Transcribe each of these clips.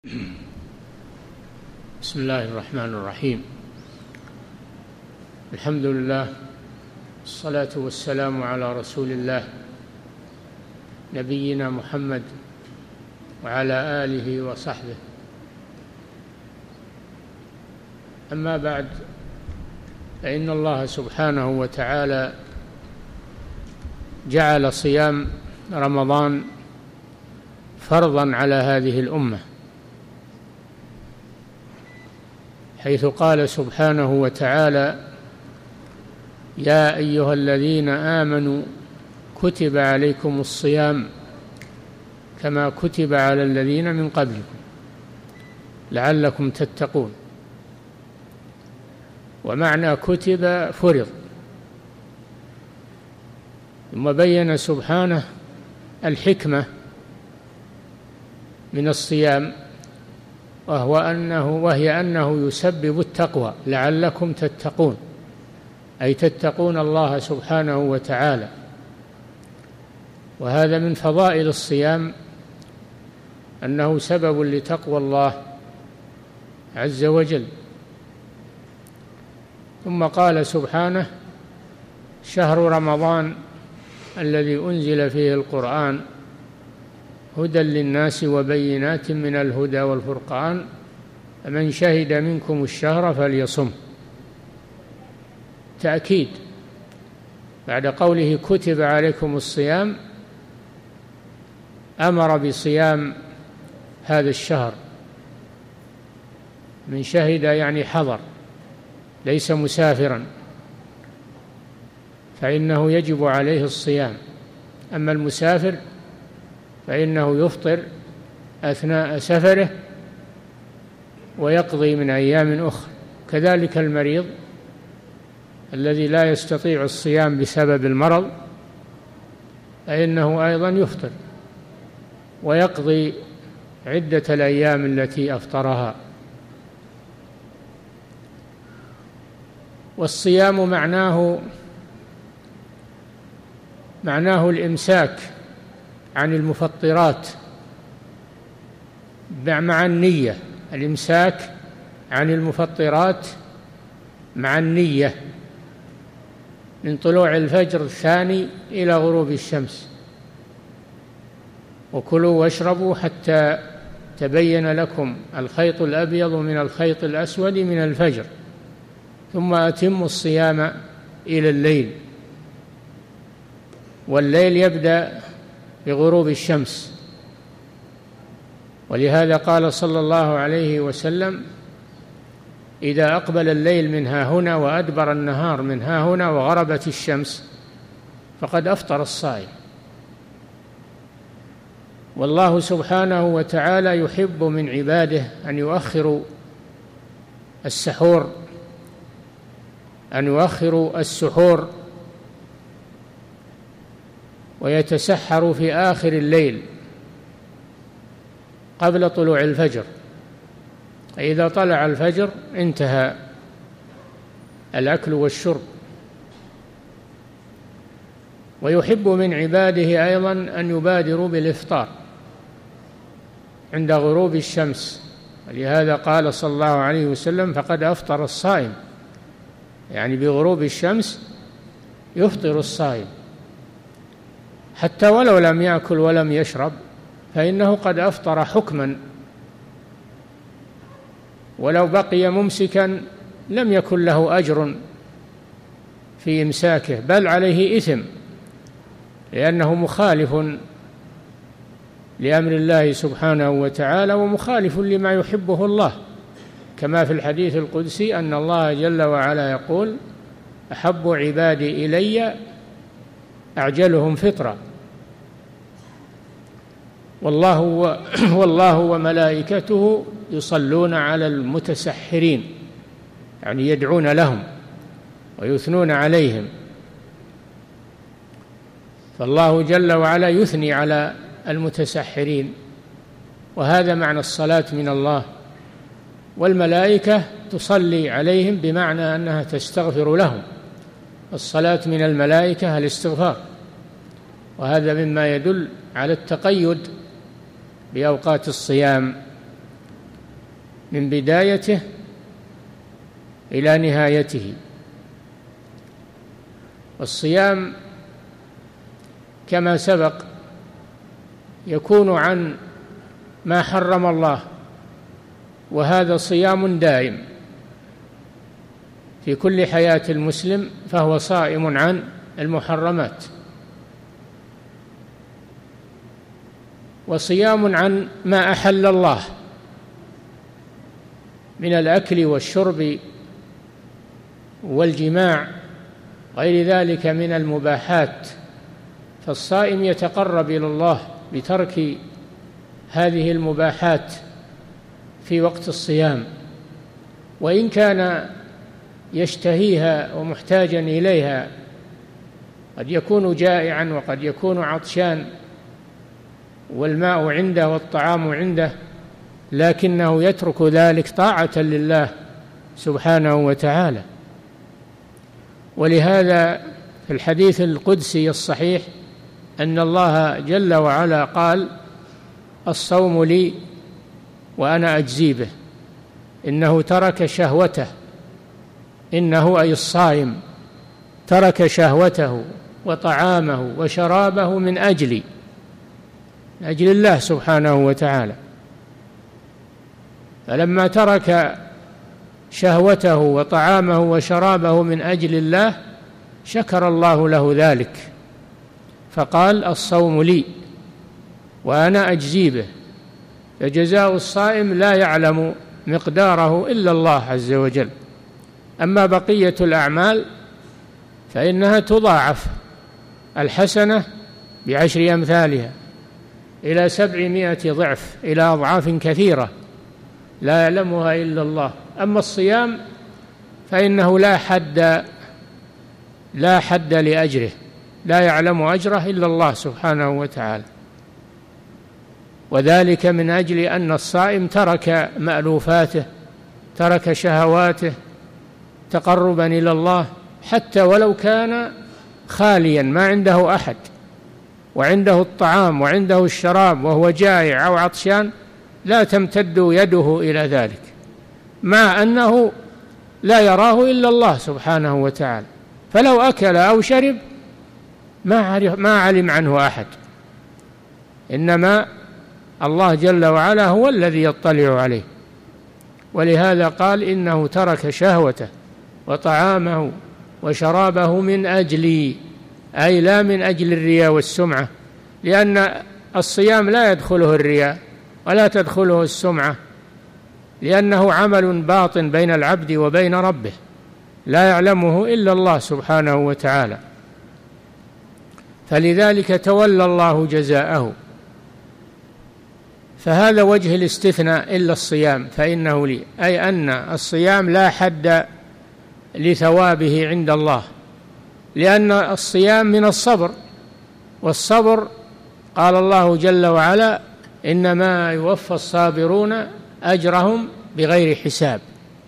بسم الله الرحمن الرحيم. الحمد لله، الصلاة والسلام على رسول الله نبينا محمد وعلى آله وصحبه. أما بعد، فإن الله سبحانه وتعالى جعل صيام رمضان فرضا على هذه الأمة، حيث قال سبحانه وتعالى: يا أيها الذين آمنوا كتب عليكم الصيام كما كتب على الذين من قبلكم لعلكم تتقون. ومعنى كتب فرض. ثم بين سبحانه الحكمة من الصيام، وهي أنه يسبب التقوى لعلكم تتقون، أي تتقون الله سبحانه وتعالى. وهذا من فضائل الصيام، أنه سبب لتقوى الله عز وجل. ثم قال سبحانه: شهر رمضان الذي أنزل فيه القرآن هدى للناس وبينات من الهدى والفرقان فمن شهد منكم الشهر فليصم. تأكيد بعد قوله كتب عليكم الصيام، أمر بصيام هذا الشهر. من شهد يعني حضر، ليس مسافرا، فإنه يجب عليه الصيام. أما المسافر فإنه يفطر أثناء سفره ويقضي من أيام أخرى. كذلك المريض الذي لا يستطيع الصيام بسبب المرض فإنه أيضا يفطر ويقضي عدة الأيام التي أفطرها. والصيام معناه الإمساك عن المفطرات مع النية. الإمساك عن المفطرات مع النية من طلوع الفجر الثاني إلى غروب الشمس. وكلوا واشربوا حتى تبين لكم الخيط الأبيض من الخيط الأسود من الفجر ثم أتموا الصيام إلى الليل. والليل يبدأ بغروب الشمس. ولهذا قال صلى الله عليه وسلم: إذا أقبل الليل من ها هنا وأدبر النهار من ها هنا وغربت الشمس فقد أفطر الصائم. والله سبحانه وتعالى يحب من عباده أن يؤخروا السحور ويتسحروا في آخر الليل قبل طلوع الفجر. إذا طلع الفجر انتهى الأكل والشرب. ويحب من عباده أيضا أن يبادروا بالإفطار عند غروب الشمس. لهذا قال صلى الله عليه وسلم: فقد أفطر الصائم، يعني بغروب الشمس يفطر الصائم، حتى ولو لم يأكل ولم يشرب فإنه قد أفطر حكما. ولو بقي ممسكا لم يكن له أجر في إمساكه، بل عليه إثم، لأنه مخالف لأمر الله سبحانه وتعالى ومخالف لما يحبه الله، كما في الحديث القدسي أن الله جل وعلا يقول: أحب عبادي إلي أعجلهم فطرًا. والله وملائكته يصلون على المتسحرين، يعني يدعون لهم ويثنون عليهم. فالله جل وعلا يثني على المتسحرين، وهذا معنى الصلاة من الله. والملائكة تصلي عليهم بمعنى أنها تستغفر لهم. الصلاة من الملائكة الاستغفار، وهذا مما يدل على التقيد بأوقات الصيام من بدايته إلى نهايته. والصيام كما سبق يكون عن ما حرم الله، وهذا صيام دائم في كل حياة المسلم، فهو صائم عن المحرمات، وصيام عن ما أحل الله من الأكل والشرب والجماع غير ذلك من المباحات، فالصائم يتقرب إلى الله بترك هذه المباحات في وقت الصيام، وإن كان يشتهيها ومحتاجا إليها، قد يكون جائعا وقد يكون عطشان والماء عنده والطعام عنده، لكنه يترك ذلك طاعة لله سبحانه وتعالى. ولهذا في الحديث القدسي الصحيح أن الله جل وعلا قال: الصوم لي وأنا أجزي به، إنه ترك شهوته، إنه أي الصائم ترك شهوته وطعامه وشرابه من أجل الله سبحانه وتعالى. فلما ترك شهوته وطعامه وشرابه من أجل الله شكر الله له ذلك، فقال: الصوم لي وأنا أجزي به. فجزاء الصائم لا يعلم مقداره إلا الله عز وجل. أما بقية الأعمال فإنها تضاعف، الحسنة ب10 أمثالها إلى 700 ضعف، إلى أضعاف كثيرة لا يعلمها إلا الله. أما الصيام فإنه لا حد لأجره، لا يعلم أجره إلا الله سبحانه وتعالى، وذلك من أجل أن الصائم ترك مألوفاته، ترك شهواته تقربا إلى الله، حتى ولو كان خاليا ما عنده أحد وعنده الطعام وعنده الشراب وهو جائع أو عطشان، لا تمتد يده إلى ذلك، مع أنه لا يراه إلا الله سبحانه وتعالى، فلو أكل أو شرب ما علم عنه أحد، إنما الله جل وعلا هو الذي يطلع عليه. ولهذا قال: إنه ترك شهوته وطعامه وشرابه من أجلي، أي لا من أجل الرياء والسمعة، لأن الصيام لا يدخله الرياء ولا تدخله السمعة، لأنه عمل باطن بين العبد وبين ربه لا يعلمه إلا الله سبحانه وتعالى، فلذلك تولى الله جزاءه. فهذا وجه الاستثناء: إلا الصيام فإنه لي، أي أن الصيام لا حد لثوابه عند الله، لأن الصيام من الصبر، والصبر قال الله جل وعلا: إنما يوفى الصابرون أجرهم بغير حساب.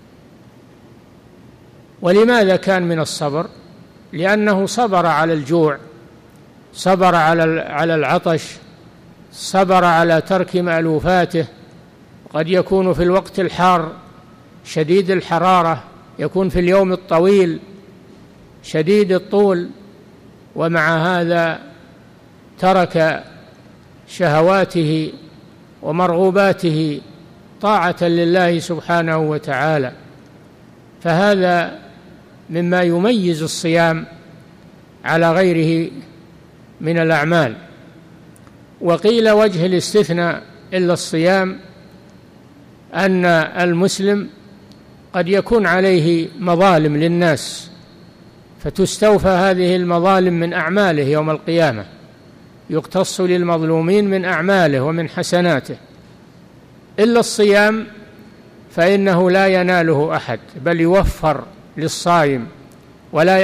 ولماذا كان من الصبر؟ لأنه صبر على الجوع، صبر على العطش، صبر على ترك مألوفاته. قد يكون في الوقت الحار شديد الحرارة، يكون في اليوم الطويل شديد الطول، ومع هذا ترك شهواته ومرغوباته طاعة لله سبحانه وتعالى. فهذا مما يميز الصيام على غيره من الأعمال. وقيل وجه الاستثناء إلا الصيام أن المسلم قد يكون عليه مظالم للناس، فتستوفى هذه المظالم من أعماله يوم القيامة، يقتص للمظلومين من أعماله ومن حسناته. إلا الصيام فإنه لا يناله أحد، بل يوفر للصائم، ولا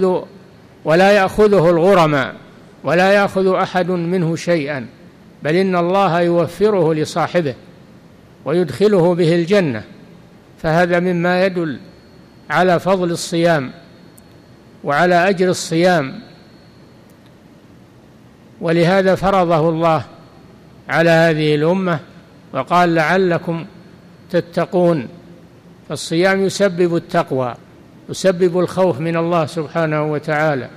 يأخذه الغرماء، ولا يأخذ أحد منه شيئا، بل إن الله يوفره لصاحبه ويدخله به الجنة. فهذا مما يدل على فضل الصيام وعلى أجر الصيام، ولهذا فرضه الله على هذه الأمة، وقال: لعلكم تتقون. فالصيام يسبب التقوى، يسبب الخوف من الله سبحانه وتعالى.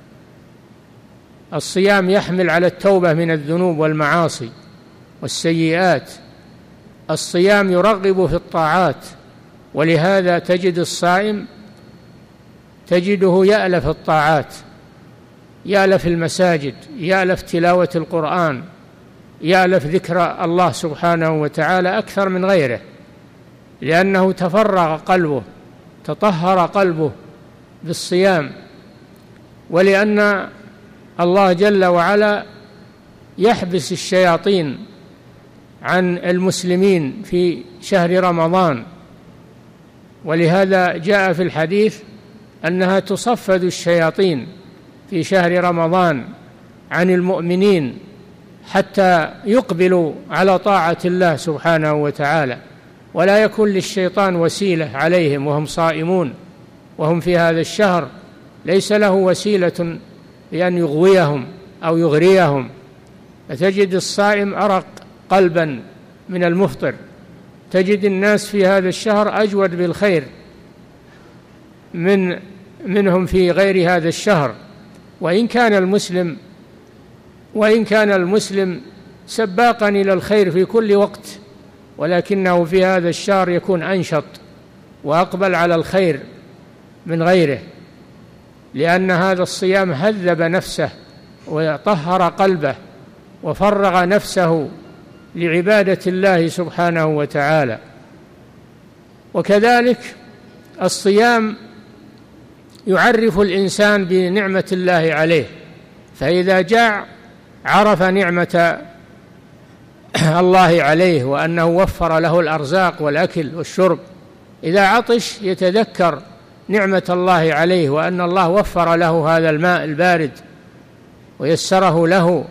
الصيام يحمل على التوبة من الذنوب والمعاصي والسيئات. الصيام يرغب في الطاعات، ولهذا تجد الصائم تجده يألف الطاعات، يألف المساجد، يألف تلاوة القرآن، يألف ذكر الله سبحانه وتعالى أكثر من غيره، لأنه تفرغ قلبه، تطهر قلبه بالصيام. ولأن الله جل وعلا يحبس الشياطين عن المسلمين في شهر رمضان، ولهذا جاء في الحديث أنها تصفد الشياطين في شهر رمضان عن المؤمنين حتى يقبلوا على طاعة الله سبحانه وتعالى، ولا يكون للشيطان وسيلة عليهم وهم صائمون وهم في هذا الشهر، ليس له وسيلة بأن يغويهم أو يغريهم. فتجد الصائم أرق قلبا من المفطر. تجد الناس في هذا الشهر أجود بالخير منهم في غير هذا الشهر، وإن كان المسلم سباقا إلى الخير في كل وقت، ولكنه في هذا الشهر يكون أنشط وأقبل على الخير من غيره، لأن هذا الصيام هذب نفسه وطهر قلبه وفرغ نفسه لعبادة الله سبحانه وتعالى. وكذلك الصيام يعرف الإنسان بنعمة الله عليه، فإذا جاع عرف نعمة الله عليه وأنه وفر له الأرزاق والأكل والشرب. إذا عطش يتذكر نعمة الله عليه وأن الله وفر له هذا الماء البارد ويسره له.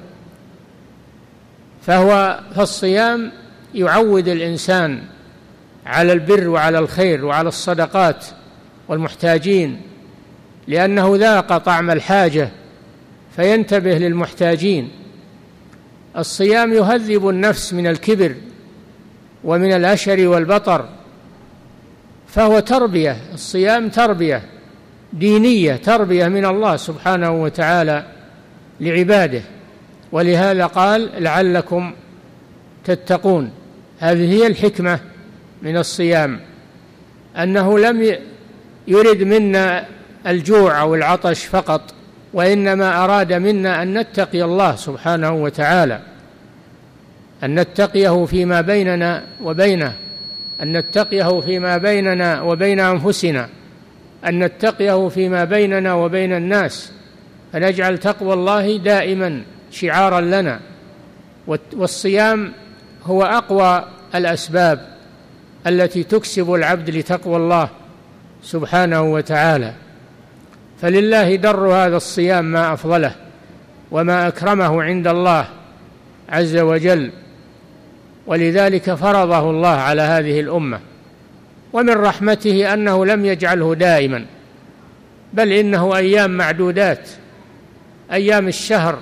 فالصيام يعود الإنسان على البر وعلى الخير وعلى الصدقات والمحتاجين، لأنه ذاق طعم الحاجة فينتبه للمحتاجين. الصيام يهذب النفس من الكبر ومن الأشر والبطر، فهو تربية. الصيام تربية دينية، تربية من الله سبحانه وتعالى لعباده، ولهذا قال لعلكم تتقون. هذه هي الحكمة من الصيام، أنه لم يرد منا الجوع أو العطش فقط، وإنما أراد منا أن نتقي الله سبحانه وتعالى، أن نتقيه فيما بيننا وبينه، أن نتقيه فيما بيننا وبين أنفسنا، أن نتقيه فيما بيننا وبين الناس، فنجعل تقوى الله دائما شعارا لنا. والصيام هو أقوى الأسباب التي تكسب العبد لتقوى الله سبحانه وتعالى. فلله در هذا الصيام ما أفضله وما أكرمه عند الله عز وجل، ولذلك فرضه الله على هذه الأمة. ومن رحمته أنه لم يجعله دائما، بل إنه أيام معدودات، أيام الشهر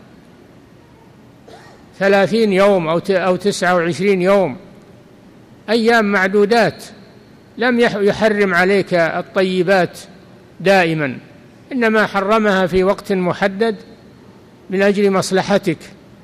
30 يوم أو 29 يوم، أيام معدودات. لم يحرم عليك الطيبات دائما، إنما حرمها في وقت محدد من أجل مصلحتك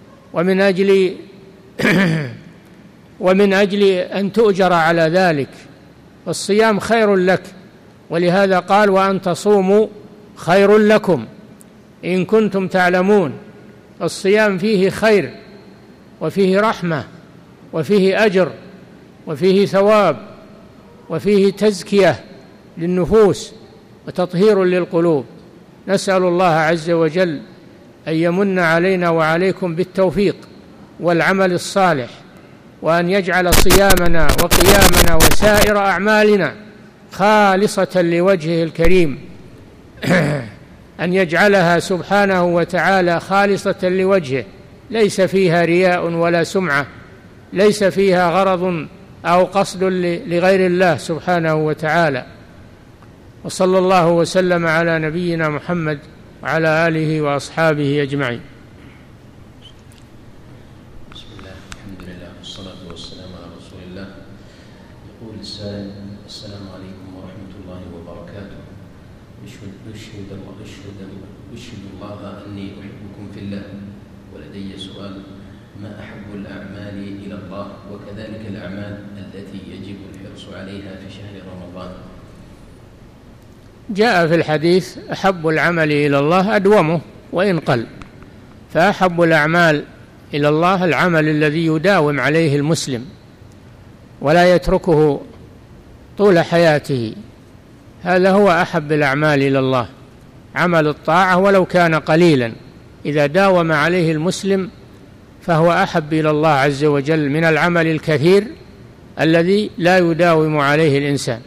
ومن أجل أن تؤجر على ذلك. الصيام خير لك، ولهذا قال وأن تصوموا خير لكم إن كنتم تعلمون. الصيام فيه خير وفيه رحمة وفيه أجر وفيه ثواب وفيه تزكية للنفوس وتطهير للقلوب. نسأل الله عز وجل أن يمن علينا وعليكم بالتوفيق والعمل الصالح، وأن يجعل صيامنا وقيامنا وسائر أعمالنا خالصة لوجهه الكريم، أن يجعلها سبحانه وتعالى خالصة لوجهه، ليس فيها رياء ولا سمعة، ليس فيها غرض أو قصد لغير الله سبحانه وتعالى. وصلى الله وسلم على نبينا محمد وعلى آله وأصحابه أجمعين. بسم الله، الحمد لله، والصلاة والسلام على رسول الله يقول السائل: السلام عليكم ورحمة الله وبركاته. أشهد الله أني أحبكم في الله، ولدي سؤال: ما أحب الأعمال إلى الله، وكذلك الأعمال التي يجب الحرص عليها في شهر رمضان؟ جاء في الحديث: أحب العمل إلى الله أدومه وإن قل. فأحب الأعمال إلى الله العمل الذي يداوم عليه المسلم ولا يتركه طول حياته، هذا هو أحب الأعمال إلى الله، عمل الطاعة ولو كان قليلا، إذا داوم عليه المسلم فهو أحب إلى الله عز وجل من العمل الكثير الذي لا يداوم عليه الإنسان.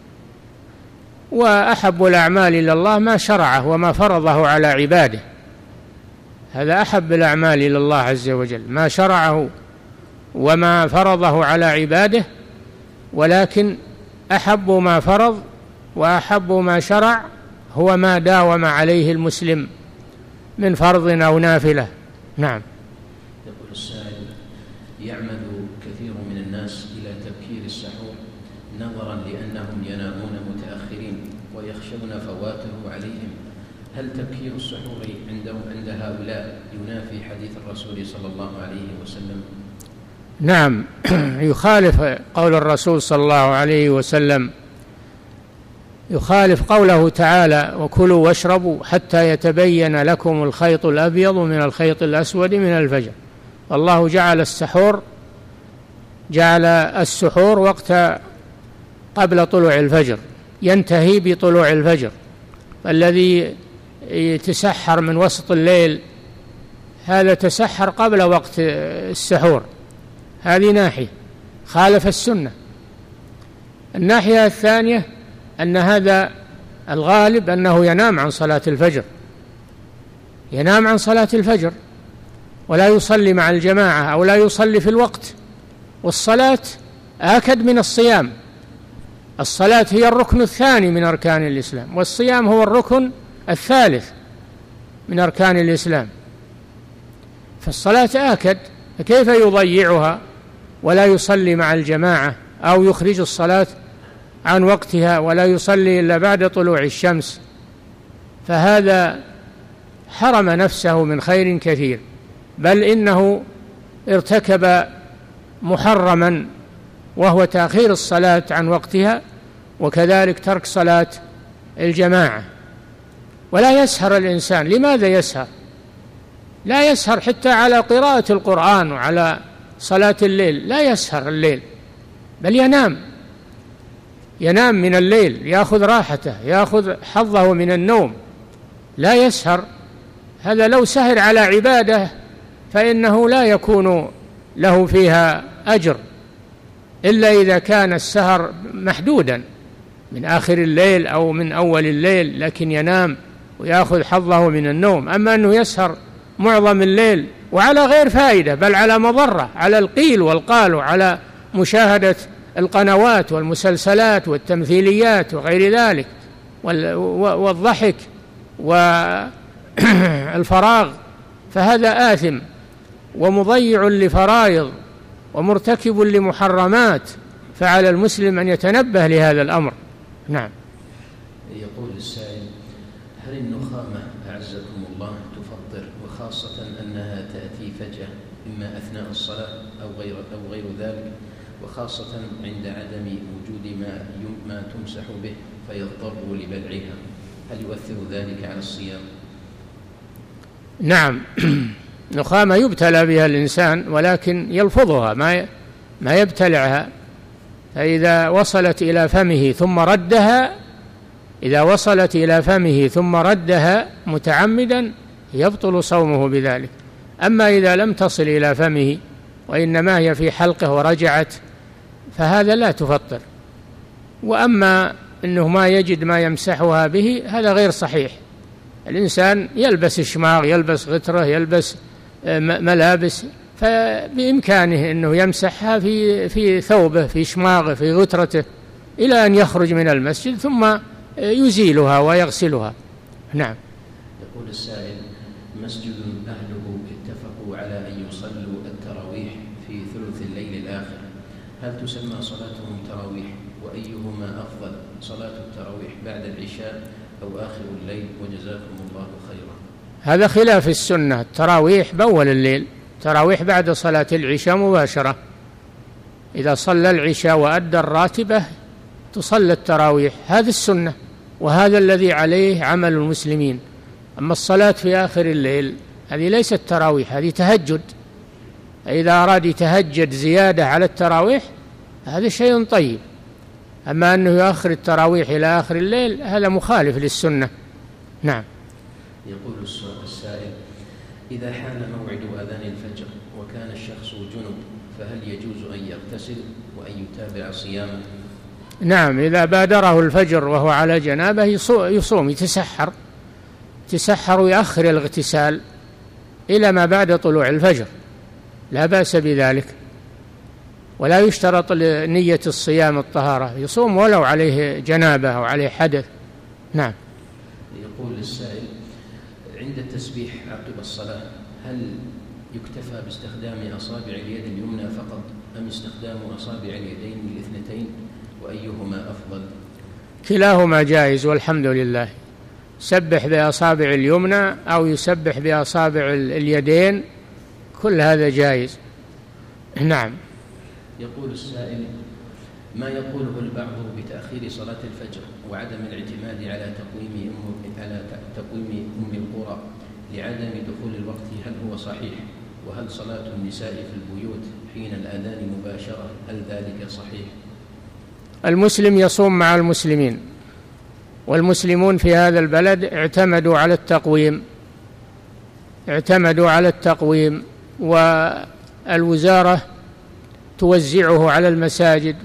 وأحب الأعمال إلى الله ما شرعه وما فرضه على عباده، هذا أحب الأعمال إلى الله عز وجل، ما شرعه وما فرضه على عباده. ولكن أحب ما فرض وأحب ما شرع هو ما داوم عليه المسلم من فرض أو نافلة. نعم. يقول السائل: يعمد كثير من الناس إلى تبكير السحور نظرا لأنهم ينامون متأخرين ويخشون فواته عليهم، هل تبكير السحور عند هؤلاء ينافي حديث الرسول صلى الله عليه وسلم؟ نعم، يخالف قول الرسول صلى الله عليه وسلم، يخالف قوله تعالى: وكلوا واشربوا حتى يتبين لكم الخيط الأبيض من الخيط الأسود من الفجر. الله جعل السحور وقت قبل طلوع الفجر، ينتهي بطلوع الفجر. الذي يتسحر من وسط الليل هذا تسحر قبل وقت السحور، هذه ناحية خالف السنة. الناحية الثانية أن هذا الغالب أنه ينام عن صلاة الفجر ولا يصلي مع الجماعة أو لا يصلي في الوقت. والصلاة آكد من الصيام، الصلاة هي الركن الثاني من أركان الإسلام، والصيام هو الركن الثالث من أركان الإسلام، فالصلاة آكد، فكيف يضيعها ولا يصلي مع الجماعة أو يخرج الصلاة عن وقتها ولا يصلي إلا بعد طلوع الشمس؟ فهذا حرم نفسه من خير كثير، بل إنه ارتكب محرما وهو تأخير الصلاة عن وقتها، وكذلك ترك صلاة الجماعة. ولا يسهر الإنسان. لماذا يسهر؟ لا يسهر حتى على قراءة القرآن وعلى صلاة الليل، لا يسهر الليل، بل ينام من الليل، يأخذ راحته، يأخذ حظه من النوم، لا يسهر. هذا لو سهر على عبادة فإنه لا يكون له فيها أجر، إلا إذا كان السهر محدودا من آخر الليل أو من أول الليل، لكن ينام ويأخذ حظه من النوم. أما أنه يسهر معظم الليل وعلى غير فائدة، بل على مضرة، على القيل والقال، وعلى مشاهدة القنوات والمسلسلات والتمثيليات وغير ذلك، والضحك والفراغ، فهذا آثم ومضيع لفرائض ومرتكب لمحرمات، فعلى المسلم أن يتنبه لهذا الأمر. نعم. يقول السائل: هل النخامة أعزكم الله تفطر، وخاصة أنها تأتي فجأة إما أثناء الصلاة أو غير ذلك، وخاصة عند عدم وجود ما تمسح به فيضطر لبلعها، هل يؤثر ذلك على الصيام؟ نعم، نخامة يبتلى بها الإنسان ولكن يلفظها، ما يبتلعها. فإذا وصلت إلى فمه ثم ردها متعمدا يبطل صومه بذلك. أما إذا لم تصل إلى فمه وإنما هي في حلقه ورجعت فهذا لا تفطر. وأما أنه ما يجد ما يمسحها به هذا غير صحيح. الإنسان يلبس شماغ، يلبس غترة، يلبس ملابس، فبإمكانه أنه يمسحها في ثوبه، في شماغه، في غترته، إلى أن يخرج من المسجد ثم يزيلها ويغسلها. نعم. يقول السائل: مسجد أهله اتفقوا على أن يصلوا التراويح في ثلث الليل الآخر، هل تسمى صلاتهم تراويح؟ وأيهما أفضل، صلاة التراويح بعد العشاء أو آخر الليل؟ وجزاكم الله خيرا. هذا خلاف السنة، التراويح بأول الليل، تراويح بعد صلاة العشاء مباشرة. إذا صلى العشاء وأدى الراتبة تصلى التراويح، هذا السنة وهذا الذي عليه عمل المسلمين. أما الصلاة في آخر الليل هذه ليست تراويح، هذه تهجد. إذا أراد يتهجد زيادة على التراويح هذا شيء طيب، أما أنه يؤخر التراويح إلى آخر الليل هذا مخالف للسنة. نعم. يقول السائل: إذا حان موعد أذان الفجر وكان الشخص جنب فهل يجوز أن يغتسل وأن يتابع صيامه؟ نعم، إذا بادره الفجر وهو على جنابه يصوم، يتسحر ويأخر الاغتسال إلى ما بعد طلوع الفجر، لا بأس بذلك، ولا يشترط لنية الصيام الطهارة، يصوم ولو عليه جنابه أو عليه حدث. نعم. يقول السائل: عند التسبيح عقب الصلاة هل يكتفى باستخدام أصابع اليد اليمنى فقط أم استخدام أصابع اليدين الاثنتين؟ وأيهما أفضل؟ كلاهما جائز والحمد لله، سبح بأصابع اليمنى أو يسبح بأصابع اليدين، كل هذا جائز. نعم. يقول السائل: ما يقوله البعض بتأخير صلاة الفجر وعدم الاعتماد على تقويم أم القرى لعدم دخول الوقت، هل هو صحيح؟ وهل صلاة النساء في البيوت حين الأذان مباشرة هل ذلك صحيح؟ المسلم يصوم مع المسلمين، والمسلمون في هذا البلد اعتمدوا على التقويم، والوزارة توزعه على المساجد،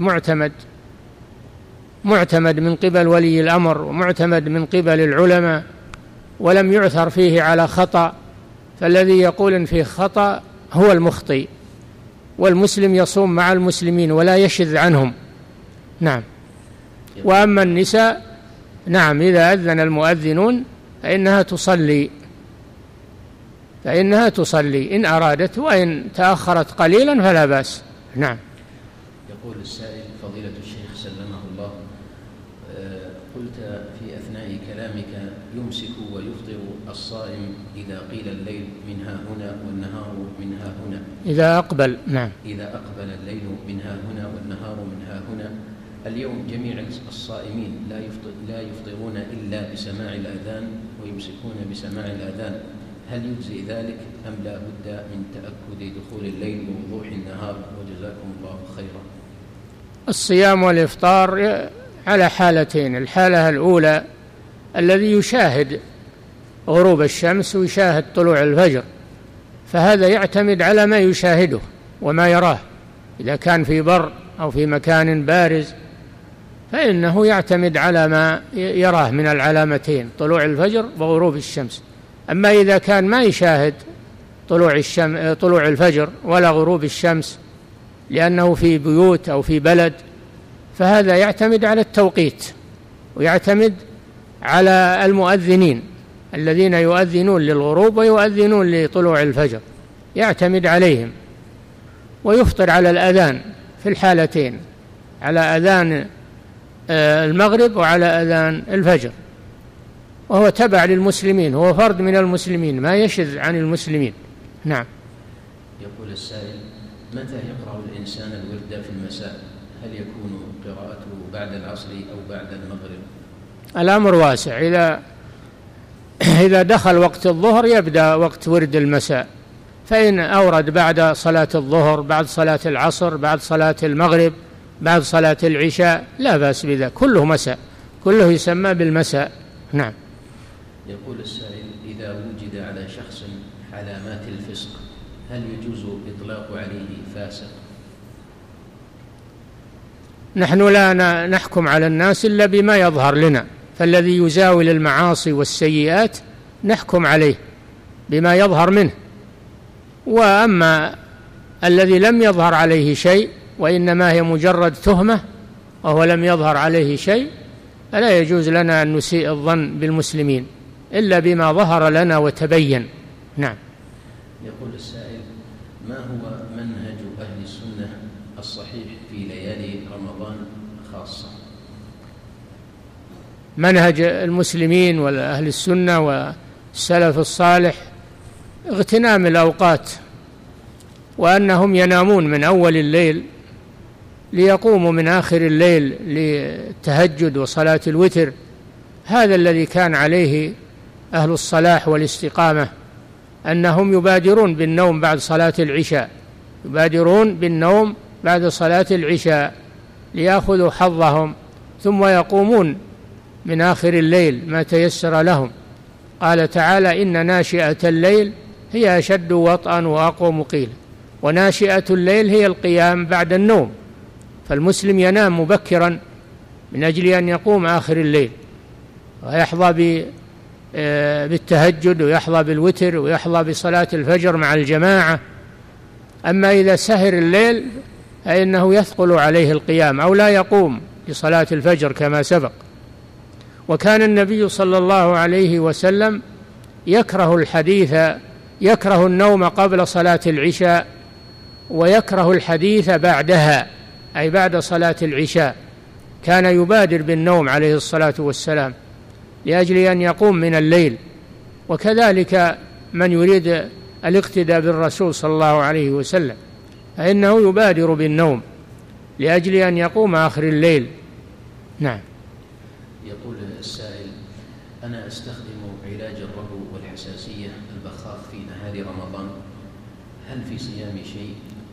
معتمد من قبل ولي الأمر ومعتمد من قبل العلماء، ولم يعثر فيه على خطأ، فالذي يقول إن فيه خطأ هو المخطئ، والمسلم يصوم مع المسلمين ولا يشذ عنهم. نعم. وأما النساء، نعم، إذا أذن المؤذنون فإنها تصلي إن أرادت، وإن تأخرت قليلا فلا بأس. نعم. يقول السائل: فضيلة الشيخ سلمه الله، قلت في أثناء كلامك يمسك ويفطر الصائم إذا قيل الليل من ها هنا والنهار من ها هنا. إذا أقبل. نعم. إذا أقبل الليل من ها هنا والنهار من ها هنا. اليوم جميع الصائمين لا يفطرون إلا بسماع الأذان ويمسكون بسماع الأذان، هل يجزي ذلك أم لا بد من تأكد دخول الليل ووضوح النهار؟ وجزاكم الله خيرا. الصيام والإفطار على حالتين: الحالة الأولى الذي يشاهد غروب الشمس ويشاهد طلوع الفجر، فهذا يعتمد على ما يشاهده وما يراه، إذا كان في بر أو في مكان بارز فإنه يعتمد على ما يراه من العلامتين، طلوع الفجر وغروب الشمس. أما إذا كان ما يشاهد طلوع الفجر ولا غروب الشمس لأنه في بيوت أو في بلد، فهذا يعتمد على التوقيت، ويعتمد على المؤذنين الذين يؤذنون للغروب ويؤذنون لطلوع الفجر، يعتمد عليهم، ويفطر على الأذان في الحالتين، على أذان المغرب وعلى أذان الفجر، وهو تبع للمسلمين، هو فرد من المسلمين، ما يشذ عن المسلمين. نعم. يقول السائل: متى يقرأ الإنسان الورد في المساء؟ هل يكون قراءته بعد العصر أو بعد المغرب؟ الأمر واسع، إذا دخل وقت الظهر يبدأ وقت ورد المساء، فإن أورد بعد صلاة الظهر، بعد صلاة العصر، بعد صلاة المغرب، بعد صلاة العشاء، لا بأس بذلك، كله مساء، كله يسمى بالمساء. نعم. يقول السائل: إذا وجد على شخص علامات الفسق هل يجوز إطلاق عليه فاسق؟ نحن لا نحكم على الناس إلا بما يظهر لنا، فالذي يزاول المعاصي والسيئات نحكم عليه بما يظهر منه، وأما الذي لم يظهر عليه شيء وإنما هي مجرد تهمة وهو لم يظهر عليه شيء فلا يجوز لنا أن نسيء الظن بالمسلمين إلا بما ظهر لنا وتبين. نعم. يقول السائل: ما هو منهج أهل السنة الصحيح في خاصة. منهج المسلمين والأهل السنة والسلف الصالح اغتنام الأوقات، وأنهم ينامون من أول الليل ليقوموا من آخر الليل للتهجد وصلاة الوتر. هذا الذي كان عليه أهل الصلاح والاستقامة، أنهم يبادرون بالنوم بعد صلاة العشاء، يبادرون بالنوم بعد صلاة العشاء ليأخذوا حظهم، ثم يقومون من آخر الليل ما تيسر لهم. قال تعالى: إن ناشئة الليل هي أشد وطئا وأقوم قيلا. وناشئة الليل هي القيام بعد النوم، فالمسلم ينام مبكرا من أجل أن يقوم آخر الليل ويحظى بالتهجد ويحظى بالوتر ويحظى بصلاة الفجر مع الجماعة. أما إذا سهر الليل فإنه يثقل عليه القيام أو لا يقوم لصلاة الفجر كما سبق. وكان النبي صلى الله عليه وسلم يكره النوم قبل صلاة العشاء، ويكره الحديث بعدها، أي بعد صلاة العشاء. كان يبادر بالنوم عليه الصلاة والسلام لأجل أن يقوم من الليل. وكذلك من يريد الاقتداء بالرسول صلى الله عليه وسلم فإنه يبادر بالنوم لأجل أن يقوم آخر الليل. نعم. يقول السائل: أنا أستخدم علاج الربو والحساسية البخاخ في نهار رمضان، هل في صيامي شيء؟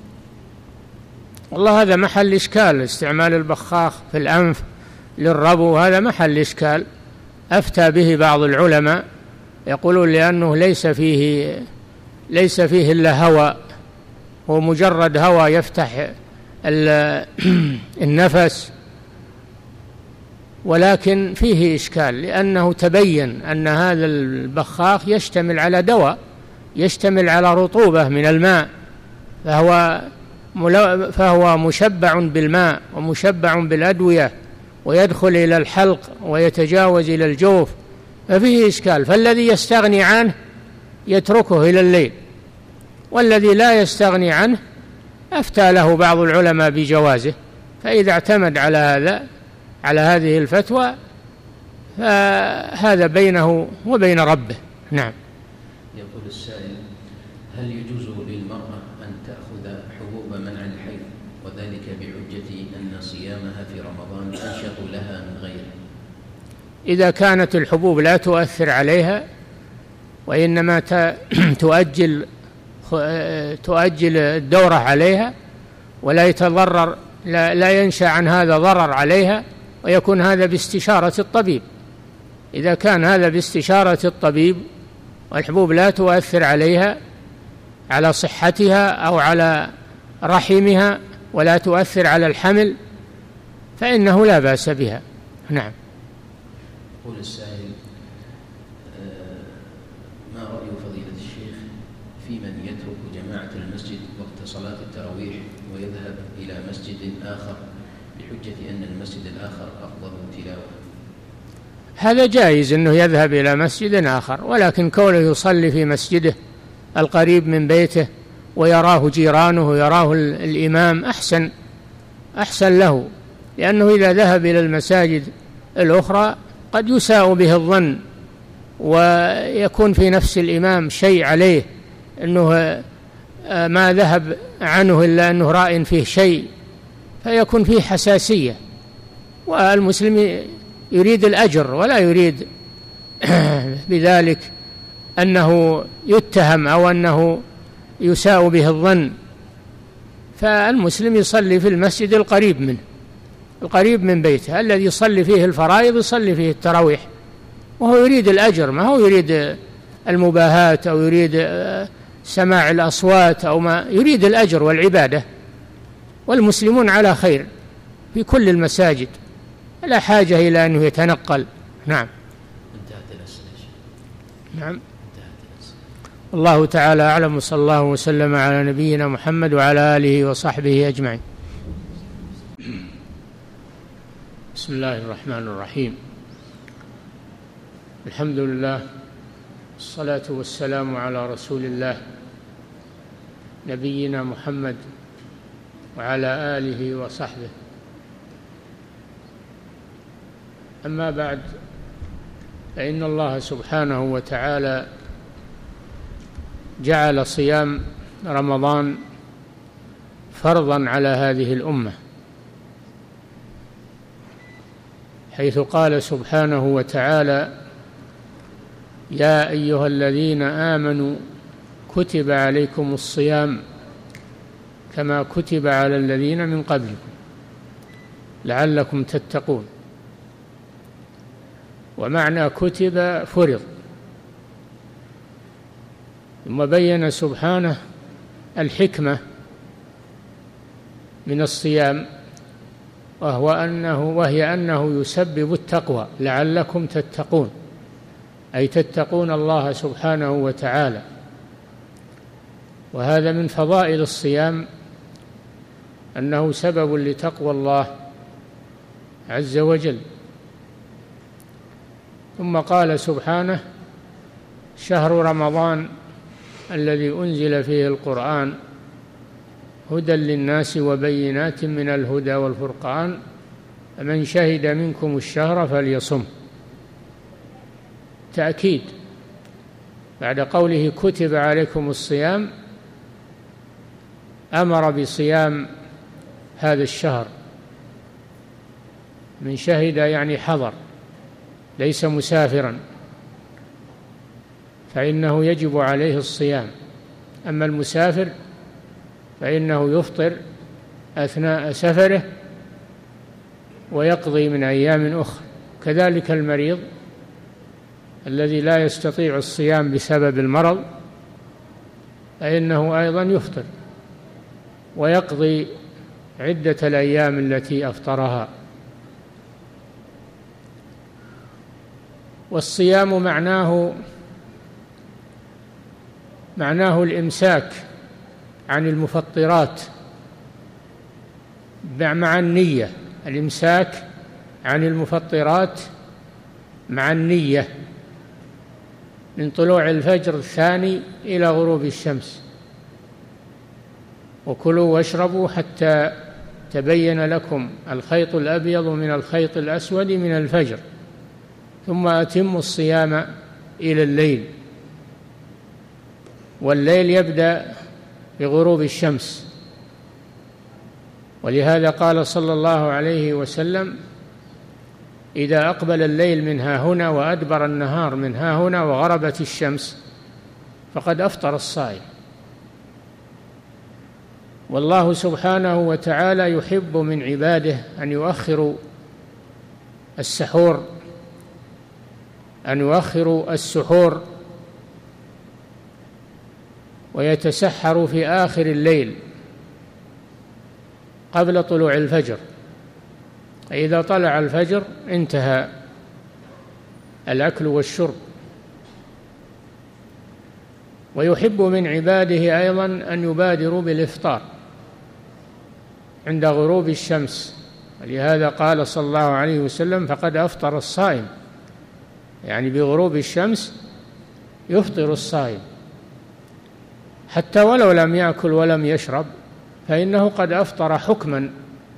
والله هذا محل إشكال، استعمال البخاخ في الأنف للربو هذا محل إشكال. أفتى به بعض العلماء، يقولون لأنه ليس فيه إلا هواء، هو مجرد هواء يفتح النفس، ولكن فيه إشكال لأنه تبين أن هذا البخاخ يشتمل على دواء، يشتمل على رطوبة من الماء، فهو مشبع بالماء ومشبع بالأدوية، ويدخل إلى الحلق ويتجاوز إلى الجوف، ففيه إشكال. فالذي يستغني عنه يتركه إلى الليل، والذي لا يستغني عنه أفتى له بعض العلماء بجوازه. فإذا اعتمد على هذه الفتوى فهذا بينه وبين ربه. نعم. يقول السائل: هل يجوز للمرأة أن تأخذ حبوب منع الحيض، وذلك بحجة أن صيامها في رمضان أنشط لها من غيره؟ إذا كانت الحبوب لا تؤثر عليها وإنما تؤجل الدورة عليها ولا يتضرر، لا ينشأ عن هذا ضرر عليها، ويكون هذا باستشارة الطبيب. إذا كان هذا باستشارة الطبيب والحبوب لا تؤثر عليها على صحتها أو على رحمها ولا تؤثر على الحمل فإنه لا بأس بها. نعم. يقول السائل: ما رأي فضيلة الشيخ في من يترك جماعة المسجد وقت صلاة التراويح ويذهب إلى مسجد آخر بحجة أن المسجد الآخر أفضل تلاوة؟ هذا جائز أنه يذهب إلى مسجد آخر، ولكن كونه يصلي في مسجده القريب من بيته ويراه جيرانه ويراه الإمام أحسن له، لأنه إذا ذهب إلى المساجد الأخرى قد يساء به الظن، ويكون في نفس الإمام شيء عليه أنه ما ذهب عنه إلا أنه راء فيه شيء، فيكون فيه حساسية. والمسلم يريد الأجر ولا يريد بذلك أنه يتهم أو أنه يساء به الظن. فالمسلم يصلي في المسجد القريب منه، القريب من بيته، الذي يصلي فيه الفرائض يصلي فيه التراويح، وهو يريد الأجر، ما هو يريد المباهاة أو يريد سماع الأصوات أو ما يريد الأجر والعبادة. والمسلمون على خير في كل المساجد، لا حاجة إلى أنه يتنقل. نعم. انتهت الأسئلة. نعم. الله تعالى أعلم، وصلى الله وسلم على نبينا محمد وعلى آله وصحبه أجمعين. بسم الله الرحمن الرحيم. الحمد لله، الصلاة والسلام على رسول الله نبينا محمد وعلى آله وصحبه. أما بعد، فإن الله سبحانه وتعالى جعل صيام رمضان فرضا على هذه الأمة، حيث قال سبحانه وتعالى: يا أيها الذين آمنوا كتب عليكم الصيام كما كتب على الذين من قبلكم لعلكم تتقون. ومعنى كتب فرض. ثم بين سبحانه الحكمة من الصيام، وهي أنه يسبب التقوى لعلكم تتقون، أي تتقون الله سبحانه وتعالى. وهذا من فضائل الصيام أنه سبب لتقوى الله عز وجل. ثم قال سبحانه: شهر رمضان الذي أنزل فيه القرآن هدى للناس وبينات من الهدى والفرقان فمن شهد منكم الشهر فليصم. تأكيد بعد قوله كتب عليكم الصيام، أمر بصيام هذا الشهر. من شهد يعني حضر، ليس مسافرا، فإنه يجب عليه الصيام. أما المسافر فإنه يفطر أثناء سفره ويقضي من أيام أخرى. كذلك المريض الذي لا يستطيع الصيام بسبب المرض فإنه أيضا يفطر ويقضي عدة الأيام التي أفطرها. والصيام معناه الإمساك عن المفطرات مع النية، الإمساك عن المفطرات مع النية من طلوع الفجر الثاني إلى غروب الشمس. وكلوا واشربوا حتى تبين لكم الخيط الأبيض من الخيط الأسود من الفجر ثم أتموا الصيام إلى الليل. والليل يبدأ بغروب الشمس، ولهذا قال صلى الله عليه وسلم: إذا أقبل الليل من ها هنا وأدبر النهار من ها هنا وغربت الشمس فقد أفطر الصائم. والله سبحانه وتعالى يحب من عباده أن يؤخروا السحور، ويتسحروا في آخر الليل قبل طلوع الفجر. إذا طلع الفجر انتهى الأكل والشرب. ويحب من عباده أيضا أن يبادروا بالإفطار عند غروب الشمس، ولهذا قال صلى الله عليه وسلم: فقد أفطر الصائم، يعني بغروب الشمس يفطر الصائم، حتى ولو لم يأكل ولم يشرب فإنه قد أفطر حكما،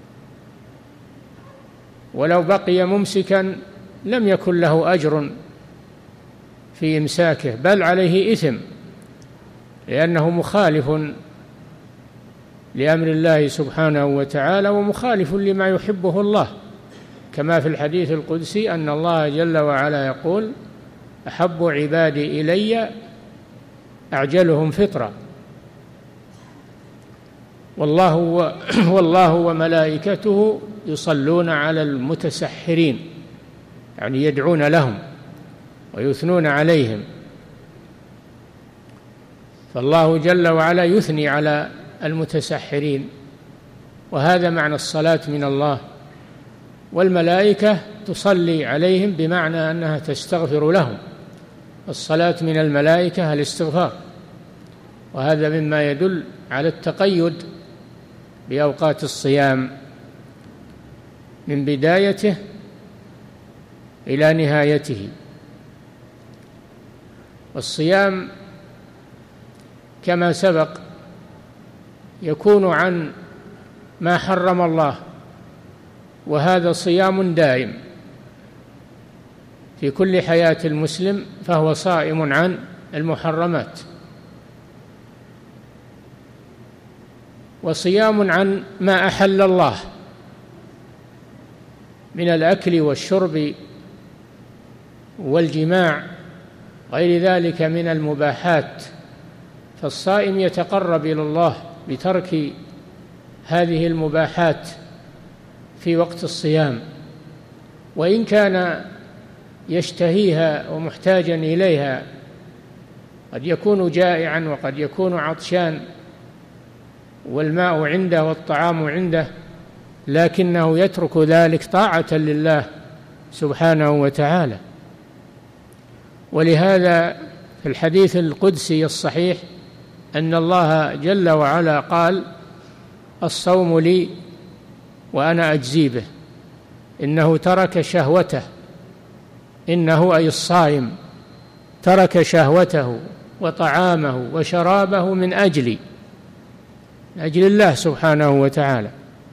ولو بقي ممسكا لم يكن له أجر في إمساكه، بل عليه إثم، لأنه مخالف لأمر الله سبحانه وتعالى ومخالف لما يحبه الله، كما في الحديث القدسي أن الله جل وعلا يقول: أحب عبادي إلي أعجلهم فطرا. والله وملائكته يصلون على المتسحرين، يعني يدعون لهم ويثنون عليهم. فالله جل وعلا يثني على المتسحرين، وهذا معنى الصلاة من الله. والملائكة تصلي عليهم بمعنى أنها تستغفر لهم. الصلاة من الملائكة الاستغفار، وهذا مما يدل على التقيد بأوقات الصيام من بدايته إلى نهايته. والصيام كما سبق يكون عن ما حرم الله، وهذا صيام دائم في كل حياة المسلم فهو صائم عن المحرمات، وصيام عن ما أحل الله من الأكل والشرب والجماع غير ذلك من المباحات. فالصائم يتقرب إلى الله بترك هذه المباحات في وقت الصيام، وإن كان يشتهيها ومحتاجا إليها، قد يكون جائعا وقد يكون عطشان والماء عنده والطعام عنده، لكنه يترك ذلك طاعة لله سبحانه وتعالى. ولهذا في الحديث القدسي الصحيح أن الله جل وعلا قال: الصوم لي وأنا أجزي به. إنه ترك شهوته، إنه أي الصائم ترك شهوته وطعامه وشرابه من أجل الله سبحانه وتعالى.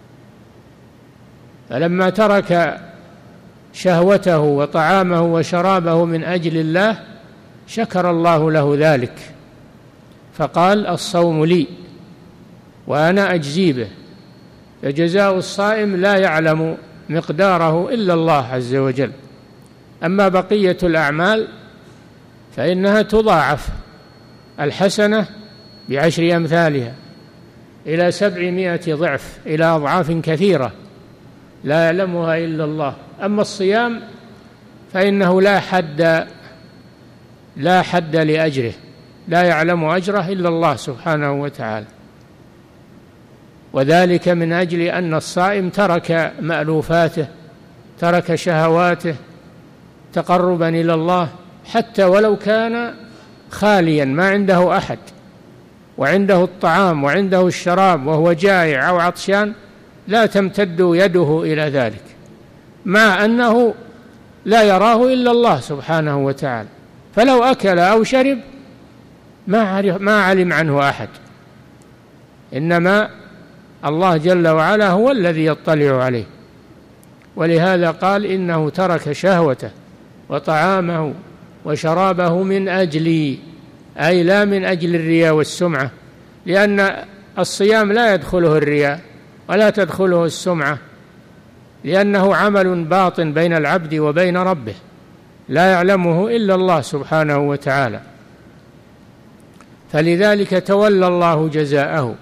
فلما ترك شهوته وطعامه وشرابه من أجل الله شكر الله له ذلك، فقال: الصوم لي وأنا أجزي به. فجزاء الصائم لا يعلم مقداره إلا الله عز وجل. أما بقية الأعمال فإنها تضاعف، الحسنة ب10 أمثالها إلى 700 ضعف، إلى أضعاف كثيرة لا يعلمها إلا الله. أما الصيام فإنه لا حد لأجره، لا يعلم أجره إلا الله سبحانه وتعالى، وذلك من أجل أن الصائم ترك مألوفاته، ترك شهواته تقربا إلى الله، حتى ولو كان خاليا ما عنده أحد وعنده الطعام وعنده الشراب وهو جائع أو عطشان، لا تمتد يده إلى ذلك، مع أنه لا يراه إلا الله سبحانه وتعالى. فلو أكل أو شرب ما علم عنه أحد، إنما الله جل وعلا هو الذي يطلع عليه. ولهذا قال: إنه ترك شهوته وطعامه وشرابه من أجلي، أي لا من أجل الرياء والسمعة، لأن الصيام لا يدخله الرياء ولا تدخله السمعة، لأنه عمل باطن بين العبد وبين ربه لا يعلمه إلا الله سبحانه وتعالى، فلذلك تولى الله جزاءه.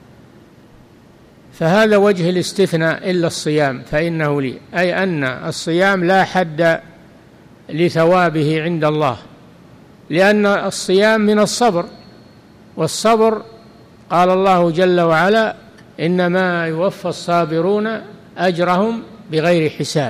فهذا وجه الاستثناء: إلا الصيام فإنه لي، أي أن الصيام لا حد لثوابه عند الله، لأن الصيام من الصبر، والصبر قال الله جل وعلا: إنما يوفى الصابرون أجرهم بغير حساب.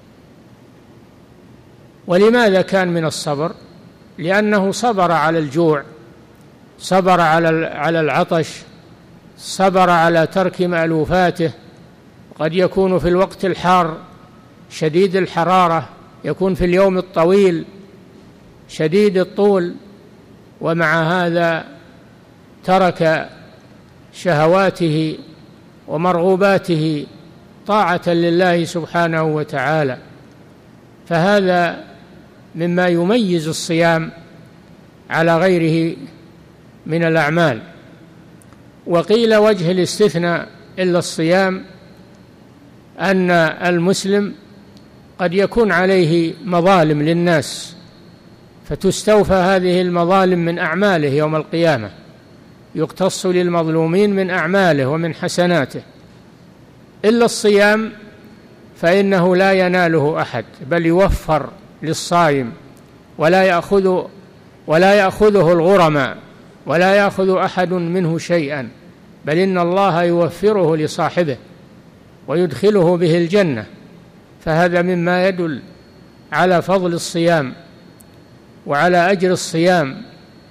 ولماذا كان من الصبر؟ لأنه صبر على الجوع، صبر على العطش، صبر على ترك مألوفاته. قد يكون في الوقت الحار شديد الحرارة، يكون في اليوم الطويل شديد الطول، ومع هذا ترك شهواته ومرغوباته طاعة لله سبحانه وتعالى. فهذا مما يميز الصيام على غيره من الأعمال. وقيل وجه الاستثناء إلا الصيام أن المسلم قد يكون عليه مظالم للناس، فتستوفى هذه المظالم من أعماله يوم القيامة، يقتص للمظلومين من أعماله ومن حسناته. إلا الصيام فإنه لا يناله أحد، بل يوفر للصائم، ولا يأخذه الغرماء، ولا يأخذ أحد منه شيئا، بل إن الله يوفره لصاحبه ويدخله به الجنة. فهذا مما يدل على فضل الصيام وعلى أجر الصيام،